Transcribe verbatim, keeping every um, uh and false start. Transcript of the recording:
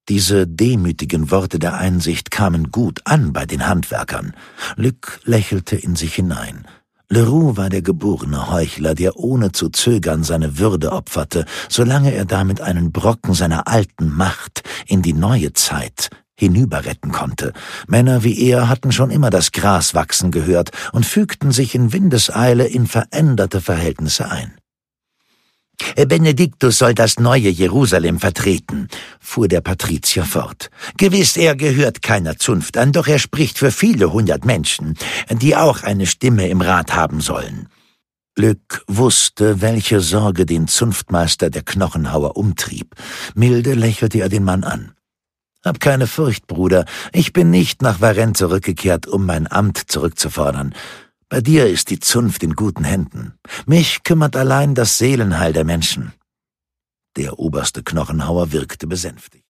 Diese demütigen Worte der Einsicht kamen gut an bei den Handwerkern. Luc lächelte in sich hinein. Leroux war der geborene Heuchler, der ohne zu zögern seine Würde opferte, solange er damit einen Brocken seiner alten Macht in die neue Zeit hinüberretten konnte. Männer wie er hatten schon immer das Gras wachsen gehört und fügten sich in Windeseile in veränderte Verhältnisse ein. »Benediktus soll das neue Jerusalem vertreten«, fuhr der Patrizier fort. »Gewiss, er gehört keiner Zunft an, doch er spricht für viele hundert Menschen, die auch eine Stimme im Rat haben sollen.« Luc wusste, welche Sorge den Zunftmeister der Knochenhauer umtrieb. Milde lächelte er den Mann an. »Hab keine Furcht, Bruder, ich bin nicht nach Varennes zurückgekehrt, um mein Amt zurückzufordern. Bei dir ist die Zunft in guten Händen. Mich kümmert allein das Seelenheil der Menschen.« Der oberste Knochenhauer wirkte besänftigt.